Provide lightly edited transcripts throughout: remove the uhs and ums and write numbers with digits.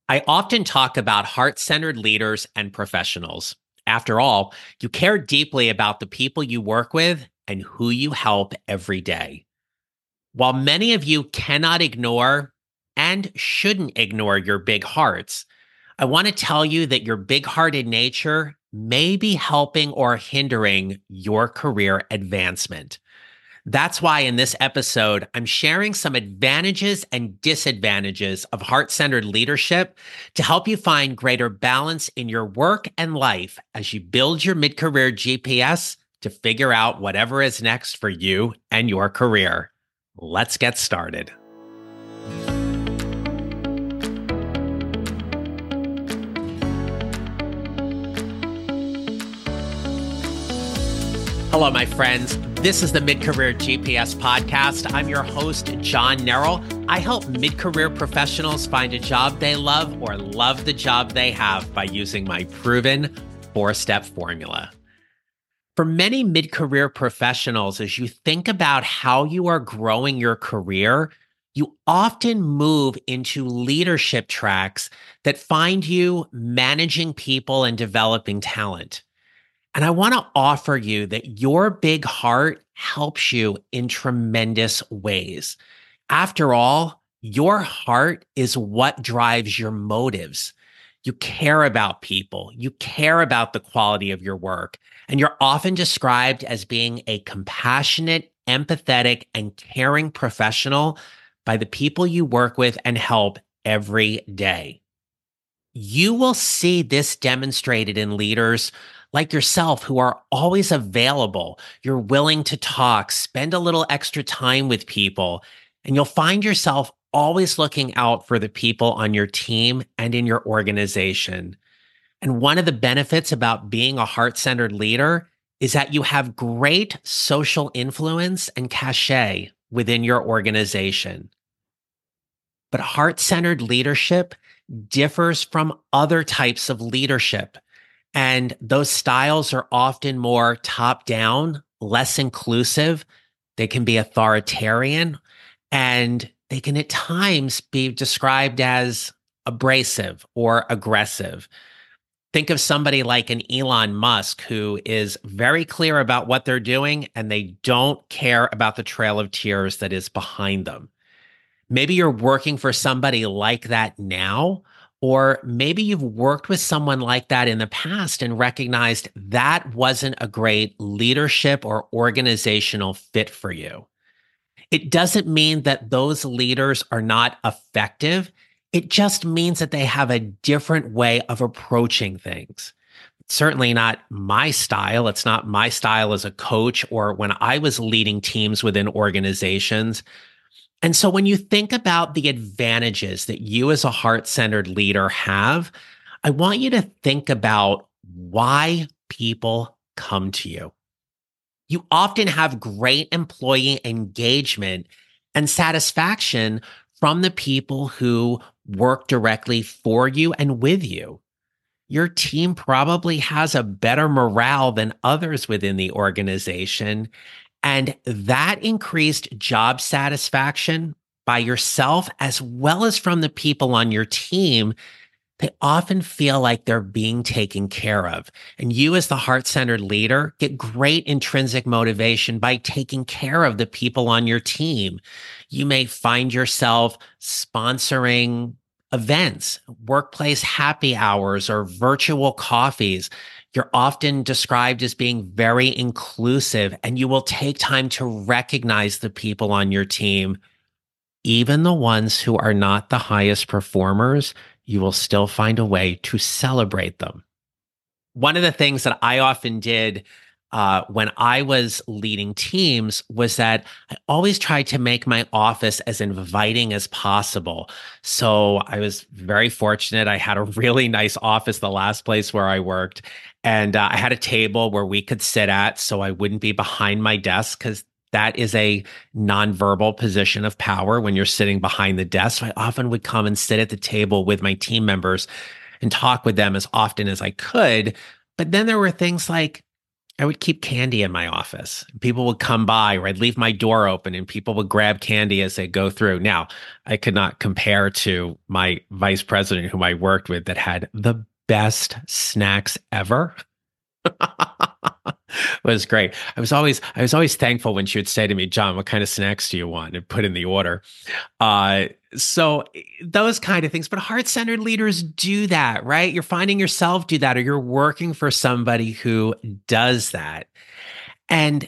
I often talk about heart-centered leaders and professionals. After all, you care deeply about the people you work with and who you help every day. While many of you cannot ignore and shouldn't ignore your big hearts, I want to tell you that your big hearted nature may be helping or hindering your career advancement. That's why in this episode, I'm sharing some advantages and disadvantages of heart centered leadership to help you find greater balance in your work and life as you build your mid career GPS to figure out whatever is next for you and your career. Let's get started. Hello, my friends. This is the Mid-Career GPS podcast. I'm your host, John Nerrell. I help mid-career professionals find a job they love or love the job they have by using my proven four-step formula. For many mid-career professionals, as you think about how you are growing your career, you often move into leadership tracks that find you managing people and developing talent. And I want to offer you that your big heart helps you in tremendous ways. After all, your heart is what drives your motives. You care about people. You care about the quality of your work. And you're often described as being a compassionate, empathetic, and caring professional by the people you work with and help every day. You will see this demonstrated in leaders like yourself who are always available. You're willing to talk, spend a little extra time with people, and you'll find yourself always looking out for the people on your team and in your organization. And one of the benefits about being a heart-centered leader is that you have great social influence and cachet within your organization. But heart-centered leadership differs from other types of leadership. And those styles are often more top-down, less inclusive. They can be authoritarian, and they can at times be described as abrasive or aggressive. Think of somebody like an Elon Musk who is very clear about what they're doing, and they don't care about the trail of tears that is behind them. Maybe you're working for somebody like that now, or maybe you've worked with someone like that in the past and recognized that wasn't a great leadership or organizational fit for you. It doesn't mean that those leaders are not effective. It just means that they have a different way of approaching things. It's certainly not my style. It's not my style as a coach or when I was leading teams within organizations. And so when you think about the advantages that you as a heart-centered leader have, I want you to think about why people come to you. You often have great employee engagement and satisfaction from the people who work directly for you and with you. Your team probably has a better morale than others within the organization. And that increased job satisfaction by yourself, as well as from the people on your team, they often feel like they're being taken care of. And you, as the heart-centered leader, get great intrinsic motivation by taking care of the people on your team. You may find yourself sponsoring events, workplace happy hours, or virtual coffees. You're often described as being very inclusive, and you will take time to recognize the people on your team. Even the ones who are not the highest performers, you will still find a way to celebrate them. One of the things that I often did when I was leading teams was that I always tried to make my office as inviting as possible. So I was very fortunate. I had a really nice office, the last place where I worked. And I had a table where we could sit at so I wouldn't be behind my desk because that is a nonverbal position of power when you're sitting behind the desk. So I often would come and sit at the table with my team members and talk with them as often as I could. But then there were things like I would keep candy in my office. People would come by, or I'd leave my door open and people would grab candy as they go through. Now, I could not compare to my vice president whom I worked with that had the best snacks ever. It was great. I was always thankful when she would say to me, John, what kind of snacks do you want? And put in the order. So those kind of things, but heart-centered leaders do that, right? You're finding yourself do that, or you're working for somebody who does that. And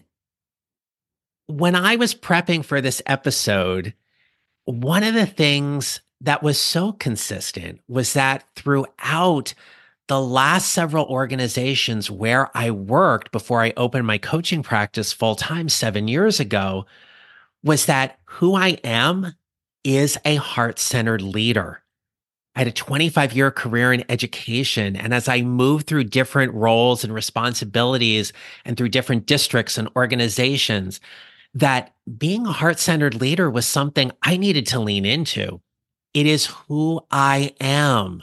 when I was prepping for this episode, one of the things that was so consistent was that throughout the last several organizations where I worked before I opened my coaching practice full time 7 years ago, was that who I am is a heart centered leader. I had a 25-year career in education. And as I moved through different roles and responsibilities and through different districts and organizations, that being a heart centered leader was something I needed to lean into. It is who I am.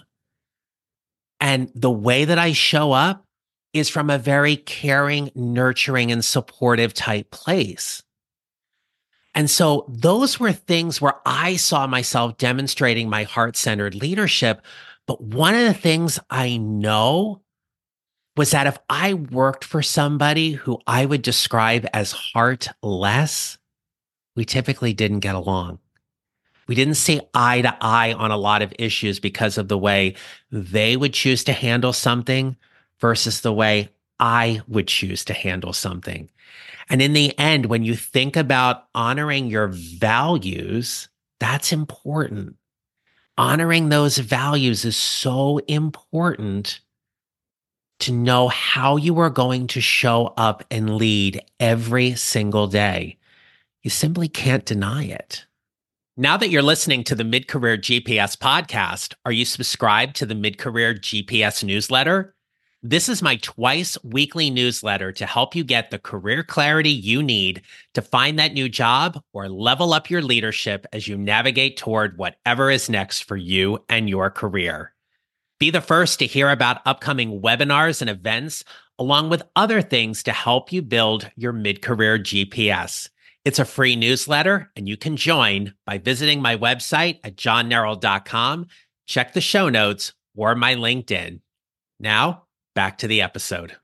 And the way that I show up is from a very caring, nurturing, and supportive type place. And so those were things where I saw myself demonstrating my heart centered leadership. But one of the things I know was that if I worked for somebody who I would describe as heartless, we typically didn't get along. We didn't see eye to eye on a lot of issues because of the way they would choose to handle something versus the way I would choose to handle something. And in the end, when you think about honoring your values, that's important. Honoring those values is so important to know how you are going to show up and lead every single day. You simply can't deny it. Now that you're listening to the Mid-Career GPS podcast, are you subscribed to the Mid-Career GPS newsletter? This is my twice weekly newsletter to help you get the career clarity you need to find that new job or level up your leadership as you navigate toward whatever is next for you and your career. Be the first to hear about upcoming webinars and events, along with other things to help you build your mid-career GPS. It's a free newsletter, and you can join by visiting my website at johnneral.com. Check the show notes or my LinkedIn. Now, back to the episode.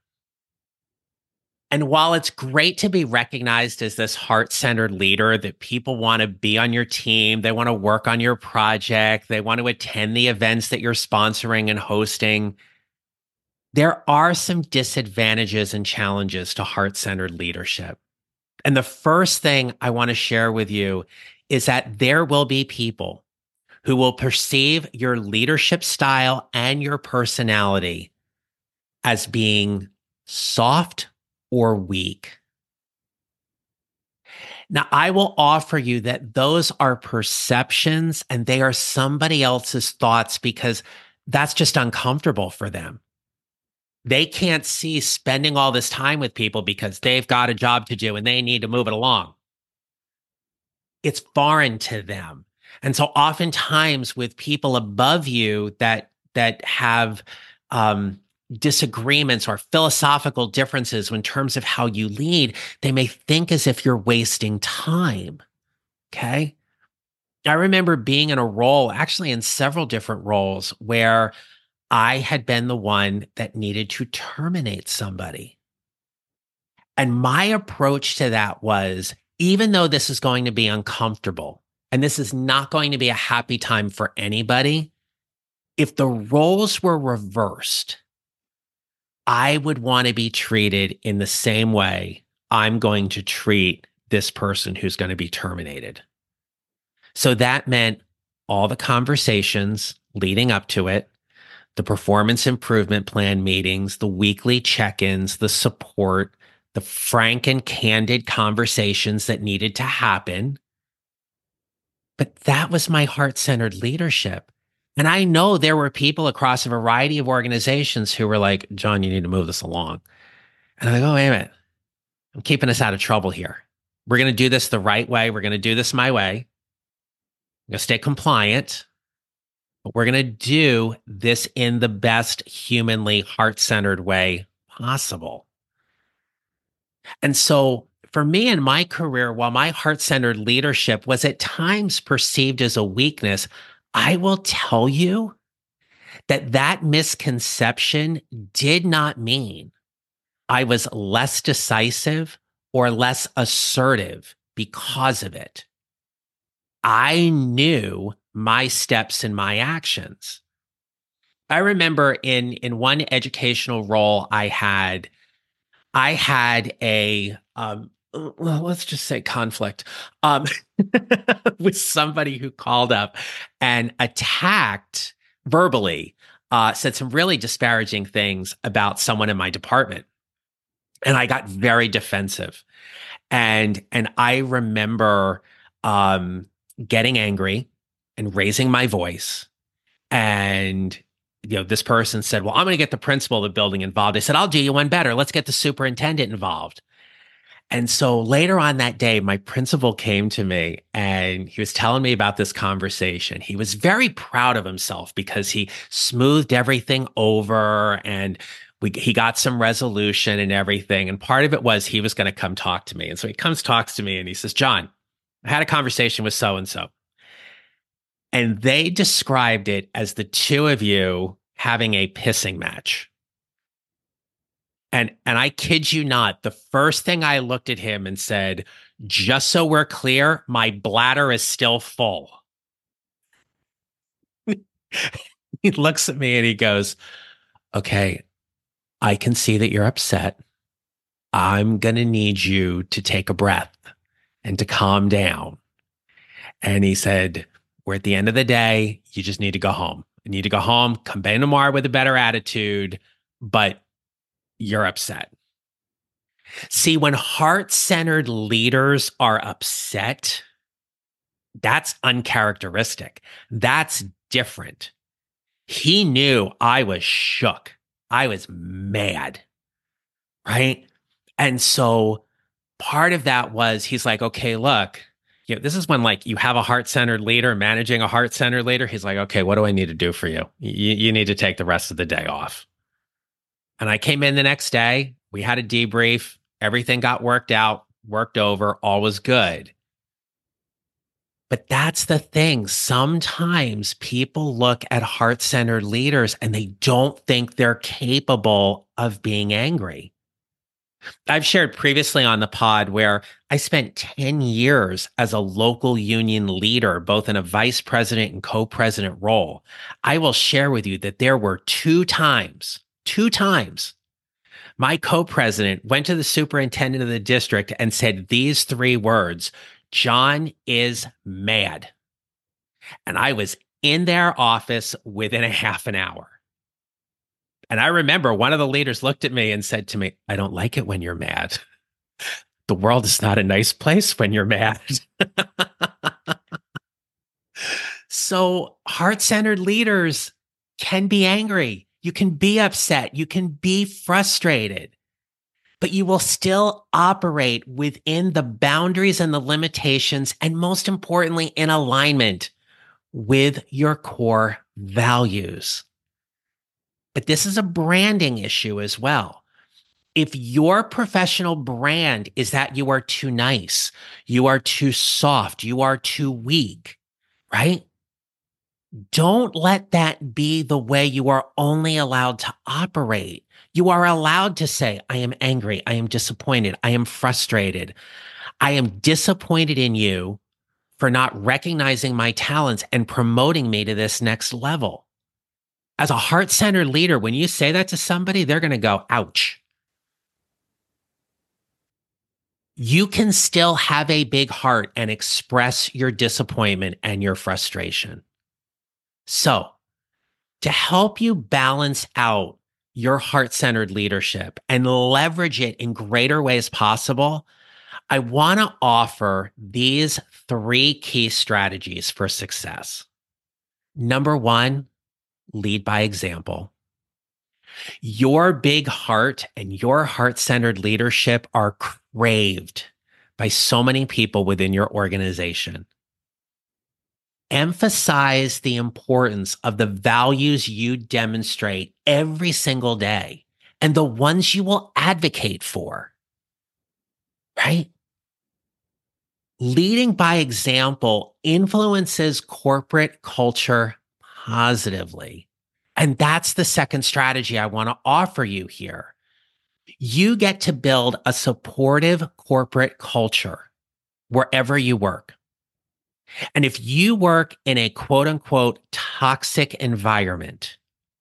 And while it's great to be recognized as this heart-centered leader, that people want to be on your team, they want to work on your project, they want to attend the events that you're sponsoring and hosting, there are some disadvantages and challenges to heart-centered leadership. And the first thing I want to share with you is that there will be people who will perceive your leadership style and your personality as being soft or weak. Now, I will offer you that those are perceptions and they are somebody else's thoughts because that's just uncomfortable for them. They can't see spending all this time with people because they've got a job to do and they need to move it along. It's foreign to them. And so oftentimes with people above you that have disagreements or philosophical differences in terms of how you lead, they may think as if you're wasting time. Okay. I remember being in a role, actually in several different roles, where I had been the one that needed to terminate somebody. And my approach to that was, even though this is going to be uncomfortable and this is not going to be a happy time for anybody, if the roles were reversed, I would want to be treated in the same way I'm going to treat this person who's going to be terminated. So that meant all the conversations leading up to it, the performance improvement plan meetings, the weekly check-ins, the support, the frank and candid conversations that needed to happen. But that was my heart-centered leadership. And I know there were people across a variety of organizations who were like, John, you need to move this along. And I'm like, oh, wait a minute. I'm keeping us out of trouble here. We're going to do this the right way. We're going to do this my way. I'm going to stay compliant. But we're going to do this in the best humanly heart-centered way possible. And so for me in my career, while my heart-centered leadership was at times perceived as a weakness, I will tell you that that misconception did not mean I was less decisive or less assertive because of it. I knew my steps and my actions. I remember in one educational role I had a well, let's just say conflict um, with somebody who called up and attacked verbally, said some really disparaging things about someone in my department, and I got very defensive. And I remember um, getting angry and raising my voice. And this person said, "Well, I'm going to get the principal of the building involved." I said, "I'll do you one better. Let's get the superintendent involved." And so later on that day, my principal came to me and he was telling me about this conversation. He was very proud of himself because he smoothed everything over and he got some resolution and everything. And part of it was he was going to come talk to me. And so he comes, talks to me, and he says, "John, I had a conversation with so and so. And they described it as the two of you having a pissing match." And I kid you not, the first thing I looked at him and said, "Just so we're clear, my bladder is still full." He looks at me and he goes, "Okay, I can see that you're upset. I'm going to need you to take a breath and to calm down." And he said, "We're at the end of the day. You just need to go home. You need to go home, come back tomorrow with a better attitude, but you're upset." See, when heart-centered leaders are upset, that's uncharacteristic. That's different. He knew I was shook. I was mad, right? And so part of that was he's like, "Okay, look, this is when like you have a heart-centered leader managing a heart-centered leader." He's like, "Okay, what do I need to do for you? You need to take the rest of the day off." And I came in the next day. We had a debrief. Everything got worked out, worked over. All was good. But that's the thing. Sometimes people look at heart-centered leaders and they don't think they're capable of being angry. I've shared previously on the pod where I spent 10 years as a local union leader, both in a vice president and co-president role. I will share with you that there were two times, my co-president went to the superintendent of the district and said these three words: "John is mad." And I was in their office within a half an hour. And I remember one of the leaders looked at me and said to me, "I don't like it when you're mad. The world is not a nice place when you're mad." So heart-centered leaders can be angry. You can be upset. You can be frustrated, but you will still operate within the boundaries and the limitations, and most importantly, in alignment with your core values. But this is a branding issue as well. If your professional brand is that you are too nice, you are too soft, you are too weak, right? Don't let that be the way you are only allowed to operate. You are allowed to say, "I am angry. I am disappointed. I am frustrated. I am disappointed in you for not recognizing my talents and promoting me to this next level." As a heart-centered leader, when you say that to somebody, they're going to go, "Ouch." You can still have a big heart and express your disappointment and your frustration. So, to help you balance out your heart-centered leadership and leverage it in greater ways possible, I want to offer these three key strategies for success. Number one, lead by example. Your big heart and your heart-centered leadership are craved by so many people within your organization. Emphasize the importance of the values you demonstrate every single day and the ones you will advocate for. right? Leading by example influences corporate culture positively. And that's the second strategy I want to offer you here. You get to build a supportive corporate culture wherever you work. And if you work in a quote unquote toxic environment,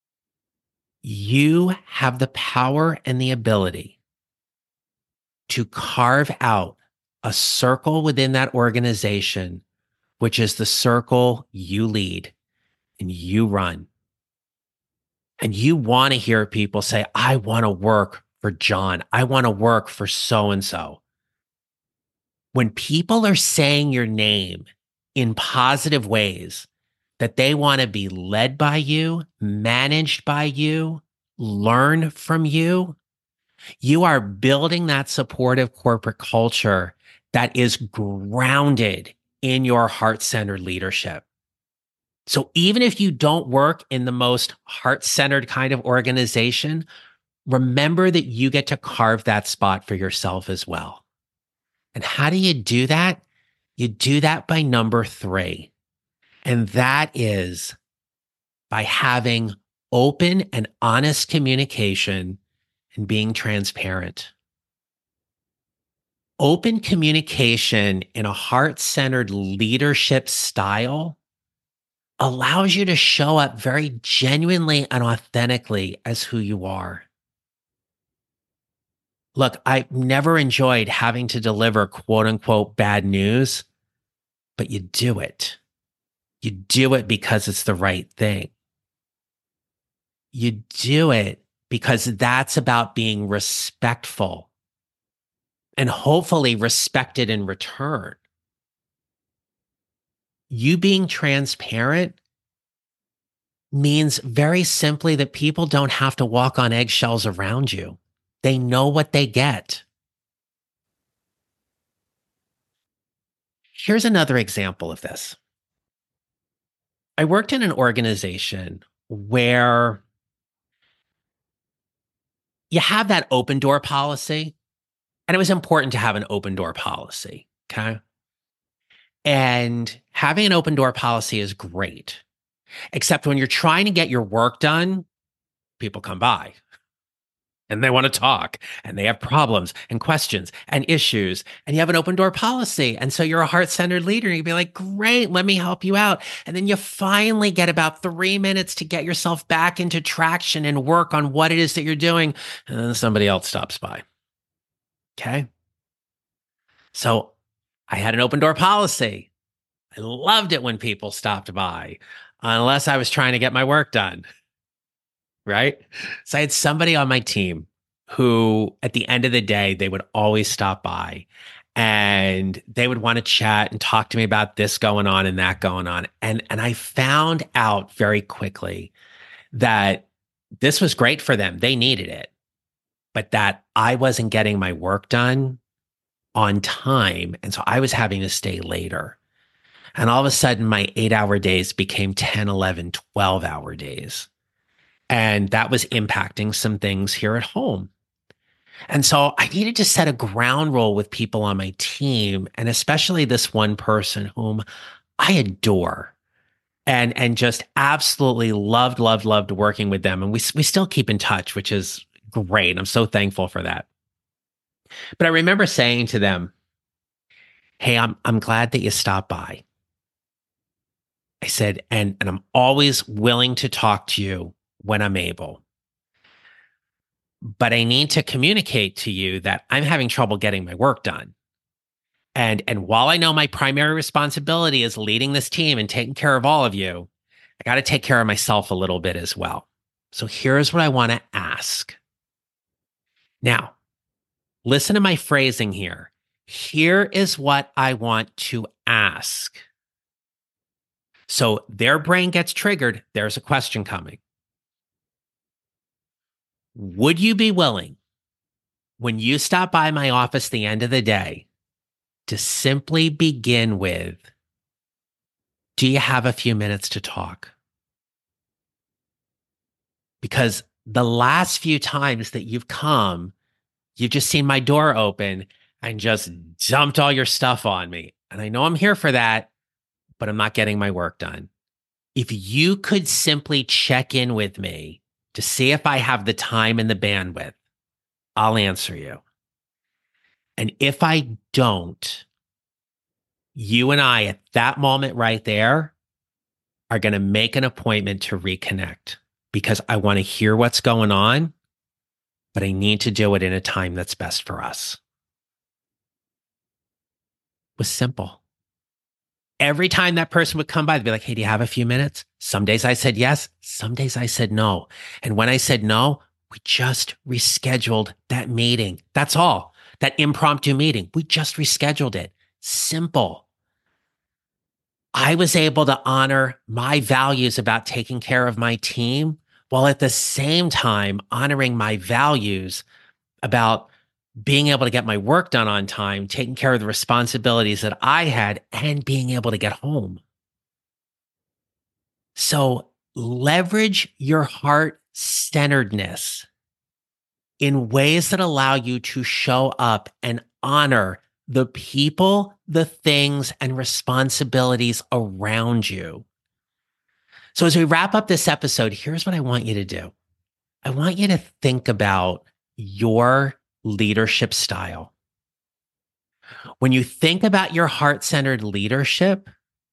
you have the power and the ability to carve out a circle within that organization, which is the circle you lead and you run. And you want to hear people say, I want to work for John. I want to work for so and so. When people are saying your name in positive ways, that they want to be led by you, managed by you, learn from you, you are building that supportive corporate culture that is grounded in your heart-centered leadership. So even if you don't work in the most heart-centered kind of organization, remember that you get to carve that spot for yourself as well. And how do you do that? You do that by number 3. And that is by having open and honest communication and being transparent. Open communication in a heart-centered leadership style allows you to show up very genuinely and authentically as who you are. Look, I never enjoyed having to deliver quote unquote bad news, but you do it. You do it because it's the right thing. You do it because that's about being respectful and hopefully respected in return. You being transparent means very simply that people don't have to walk on eggshells around you. They know what they get. Here's another example of this. I worked in an organization where you have that open door policy, and it was important to have an open door policy. Okay. And having an open door policy is great, except when you're trying to get your work done, people come by and they want to talk and they have problems and questions and issues. And you have an open door policy. And so you're a heart-centered leader. And you'd be like, great, let me help you out. And then you finally get about 3 minutes to get yourself back into traction and work on what it is that you're doing. And then somebody else stops by. Okay. So I had an open door policy. I loved it when people stopped by, unless I was trying to get my work done. Right. So I had somebody on my team who, at the end of the day, they would always stop by and they would want to chat and talk to me about this going on and that going on. And I found out very quickly that this was great for them. They needed it, but that I wasn't getting my work done on time. And so I was having to stay later. And all of a sudden, my 8-hour days became 10, 11, 12-hour days. And that was impacting some things here at home. And so I needed to set a ground rule with people on my team, and especially this one person whom I adore and just absolutely loved working with them. And we still keep in touch, which is great. I'm so thankful for that. But I remember saying to them, hey, I'm glad that you stopped by. I said, and I'm always willing to talk to you when I'm able. But I need to communicate to you that I'm having trouble getting my work done. And while I know my primary responsibility is leading this team and taking care of all of you, I got to take care of myself a little bit as well. So here's what I want to ask. Now, listen to my phrasing here. Here is what I want to ask. So their brain gets triggered. There's a question coming. Would you be willing, when you stop by my office at the end of the day, to simply begin with, do you have a few minutes to talk? Because the last few times that you've come, you've just seen my door open and just dumped all your stuff on me. And I know I'm here for that, but I'm not getting my work done. If you could simply check in with me to see if I have the time and the bandwidth, I'll answer you. And if I don't, you and I at that moment right there are going to make an appointment to reconnect because I want to hear what's going on, but I need to do it in a time that's best for us. It was simple. Every time that person would come by, they'd be like, hey, do you have a few minutes? Some days I said yes. Some days I said no. And when I said no, we just rescheduled that meeting. That's all. That impromptu meeting. We just rescheduled it. Simple. I was able to honor my values about taking care of my team while at the same time honoring my values about being able to get my work done on time, taking care of the responsibilities that I had, and being able to get home. So leverage your heart-centeredness in ways that allow you to show up and honor the people, the things, and responsibilities around you. So as we wrap up this episode, here's what I want you to do. I want you to think about your leadership style. When you think about your heart-centered leadership,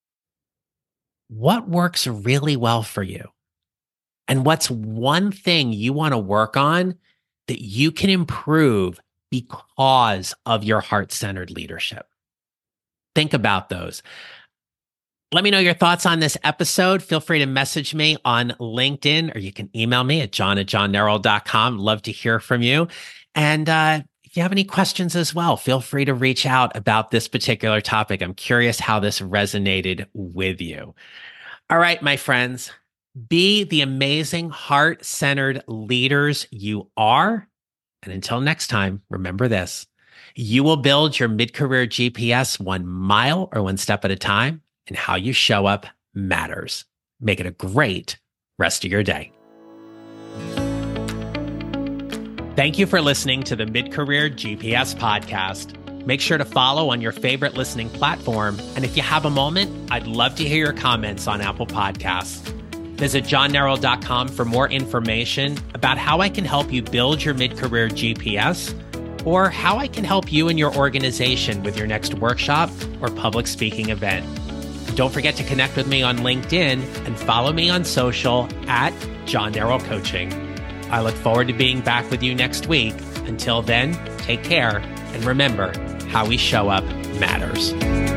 what works really well for you? And what's one thing you want to work on that you can improve because of your heart-centered leadership? Think about those. Let me know your thoughts on this episode. Feel free to message me on LinkedIn, or you can email me at john@johnneral.com. Love to hear from you. And if you have any questions as well, feel free to reach out about this particular topic. I'm curious how this resonated with you. All right, my friends, be the amazing heart-centered leaders you are. And until next time, remember this: you will build your mid-career GPS 1 mile or 1 step at a time, and how you show up matters. Make it a great rest of your day. Thank you for listening to the Mid-Career GPS podcast. Make sure to follow on your favorite listening platform. And if you have a moment, I'd love to hear your comments on Apple Podcasts. Visit johnnneral.com for more information about how I can help you build your mid-career GPS, or how I can help you and your organization with your next workshop or public speaking event. Don't forget to connect with me on LinkedIn and follow me on social at John Neral Coaching. I look forward to being back with you next week. Until then, take care, and remember, how we show up matters.